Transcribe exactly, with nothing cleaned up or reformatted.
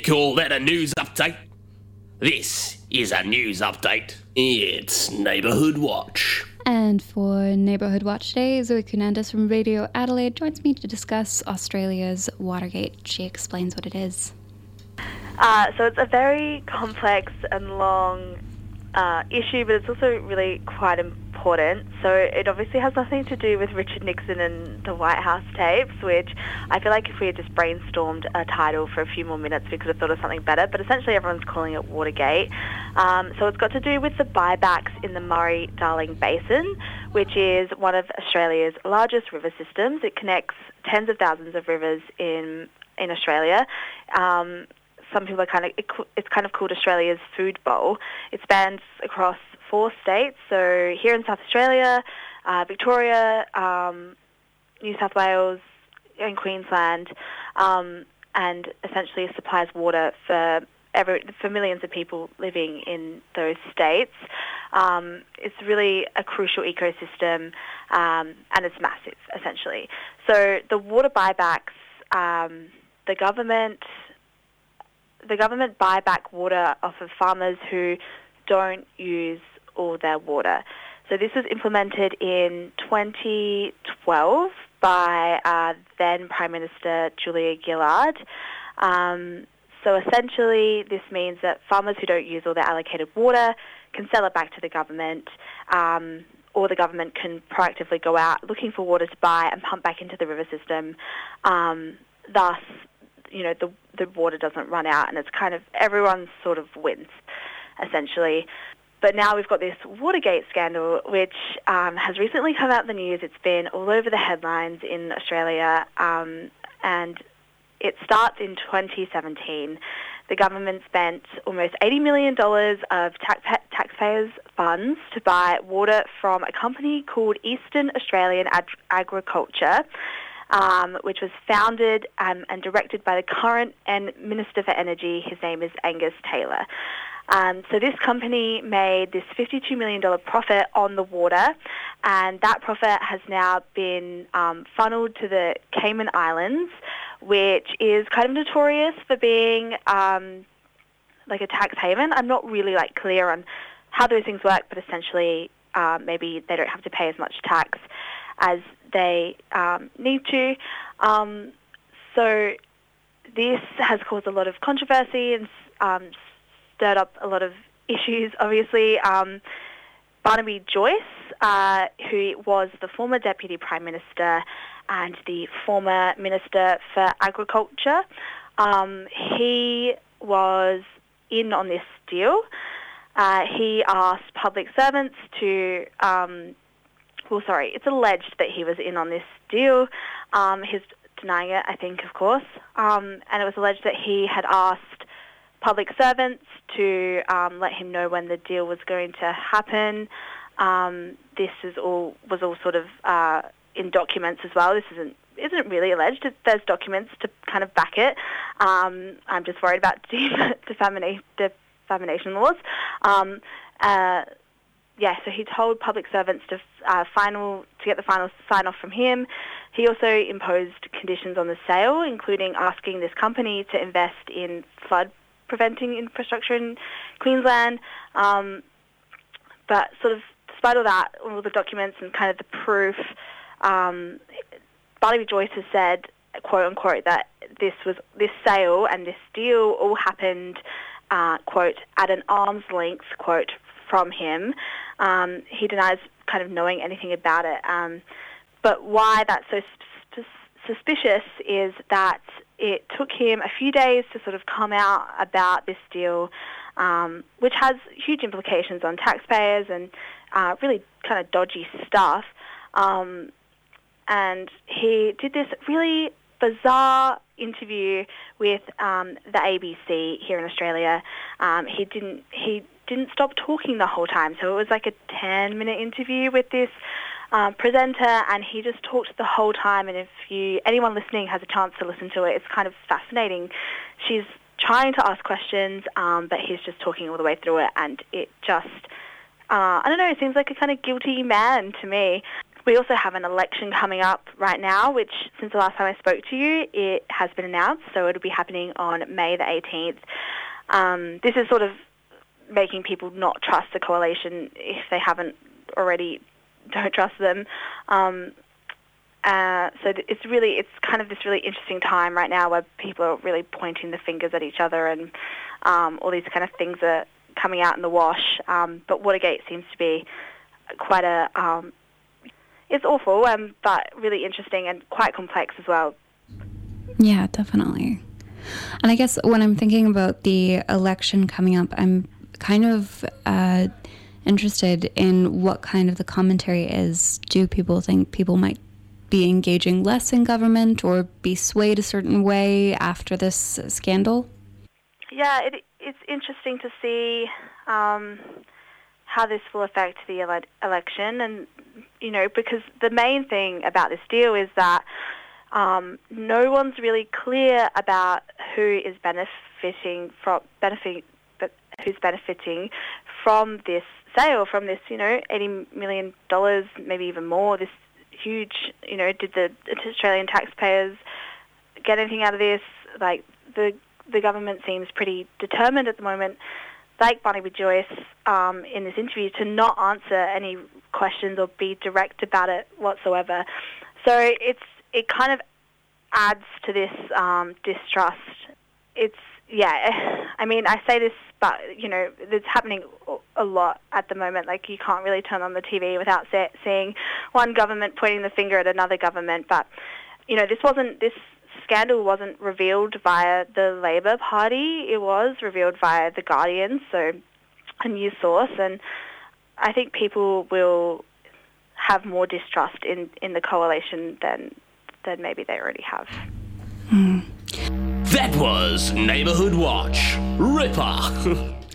call that a news update? This is a news update. It's Neighbourhood Watch. And for Neighbourhood Watch today, Zoe Kunandis from Radio Adelaide joins me to discuss Australia's Watergate. She explains what it is. Uh, so it's a very complex and long uh, issue, but it's also really quite important. So it obviously has nothing to do with Richard Nixon and the White House tapes, which I feel like if we had just brainstormed a title for a few more minutes, we could have thought of something better. But essentially everyone's calling it Watergate. Um, so it's got to do with the buybacks in the Murray-Darling Basin, which is one of Australia's largest river systems. It connects tens of thousands of rivers in in Australia. Um, Some people are kind of, it's kind of called Australia's food bowl. It spans across four states. So here in South Australia, uh, Victoria, um, New South Wales, and Queensland, um, and essentially supplies water for every, for millions of people living in those states. Um, it's really a crucial ecosystem, um, and it's massive, essentially. So the water buybacks, um, the government... The government buy back water off of farmers who don't use all their water. So this was implemented in twenty twelve by uh, then Prime Minister Julia Gillard. Um, so essentially this means that farmers who don't use all their allocated water can sell it back to the government, um, or the government can proactively go out looking for water to buy and pump back into the river system. Um, thus, you know, the the water doesn't run out, and it's kind of, everyone sort of wins, essentially. But now we've got this Watergate scandal, which um, has recently come out in the news. It's been all over the headlines in Australia, um, and it starts in twenty seventeen. The government spent almost eighty million dollars of tax- taxpayers' funds to buy water from a company called Eastern Australian Ag- Agriculture, Um, which was founded um, and directed by the current en- Minister for Energy. His name is Angus Taylor. Um, so this company made this fifty-two million dollars profit on the water, and that profit has now been um, funneled to the Cayman Islands, which is kind of notorious for being um, like a tax haven. I'm not really like clear on how those things work, but essentially uh, maybe they don't have to pay as much tax as they um, need to. Um, so this has caused a lot of controversy and um, stirred up a lot of issues, obviously. Um, Barnaby Joyce, uh, who was the former Deputy Prime Minister and the former Minister for Agriculture, um, he was in on this deal. Uh, he asked public servants to... Um, Well, sorry, it's alleged that he was in on this deal. Um, he's denying it, I think, of course. Um, and it was alleged that he had asked public servants to um, let him know when the deal was going to happen. Um, this is all was all sort of uh, in documents as well. This isn't isn't really alleged. It, there's documents to kind of back it. Um, I'm just worried about defamation, defamation laws. Um, uh, Yeah, so he told public servants to uh, final to get the final sign-off from him. He also imposed conditions on the sale, including asking this company to invest in flood-preventing infrastructure in Queensland. Um, but sort of, despite all that, all the documents and kind of the proof, um, Barnaby Joyce has said, quote-unquote, that this was this sale and this deal all happened, uh, quote, at an arm's length, quote, from him. Um, he denies kind of knowing anything about it. Um, but why that's so sp- suspicious is that it took him a few days to sort of come out about this deal, um, which has huge implications on taxpayers and uh, really kind of dodgy stuff. Um, and he did this really bizarre interview with um, the A B C here in Australia. Um, he didn't... he didn't stop talking the whole time. So it was like a ten-minute interview with this um, presenter, and he just talked the whole time. And if you anyone listening has a chance to listen to it, it's kind of fascinating. She's trying to ask questions, um, but he's just talking all the way through it, and it just, uh, I don't know, it seems like a kind of guilty man to me. We also have an election coming up right now, which since the last time I spoke to you, it has been announced, so it'll be happening on May the eighteenth. Um, this is sort of making people not trust the coalition if they haven't already, don't trust them. Um, uh, so it's really, it's kind of this really interesting time right now where people are really pointing the fingers at each other, and um, all these kind of things are coming out in the wash. Um, but Watergate seems to be quite a, um, it's awful, um, but really interesting and quite complex as well. Yeah, definitely. And I guess when I'm thinking about the election coming up, I'm kind of uh, interested in what kind of the commentary is. Do people think people might be engaging less in government or be swayed a certain way after this scandal? Yeah, it, it's interesting to see um, how this will affect the ele- election. And, you know, because the main thing about this deal is that um, no one's really clear about who is benefiting from benefiting, but who's benefiting from this sale, from this, you know, eighty million dollars, maybe even more. This huge, you know, did the Australian taxpayers get anything out of this? Like the the government seems pretty determined at the moment, like Barnaby Joyce um, in this interview, to not answer any questions or be direct about it whatsoever. So it's it kind of adds to this um, distrust. It's, yeah, I mean, I say this, but, you know, it's happening a lot at the moment. Like, you can't really turn on the T V without se- seeing one government pointing the finger at another government. But, you know, this wasn't, this scandal wasn't revealed via the Labor Party. It was revealed via The Guardian, so a news source. And I think people will have more distrust in, in the coalition than than maybe they already have. Mm. That was Neighbourhood Watch. Ripper.